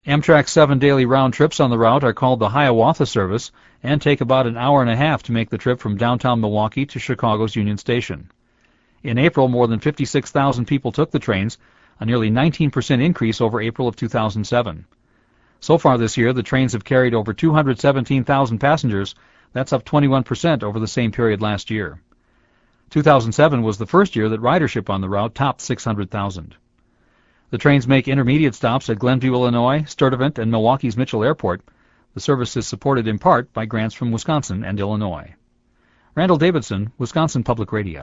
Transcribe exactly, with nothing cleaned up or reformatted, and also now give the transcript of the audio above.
Amtrak's seven daily round trips on the route are called the Hiawatha Service and take about an hour and a half to make the trip from downtown Milwaukee to Chicago's Union Station. In April, more than fifty-six thousand people took the trains, a nearly nineteen percent increase over April of two thousand seven. So far this year, the trains have carried over two hundred seventeen thousand passengers. That's up twenty-one percent over the same period last year. two thousand seven was the first year that ridership on the route topped six hundred thousand. The trains make intermediate stops at Glenview, Illinois, Sturtevant, and Milwaukee's Mitchell Airport. The service is supported in part by grants from Wisconsin and Illinois. Randall Davidson, Wisconsin Public Radio.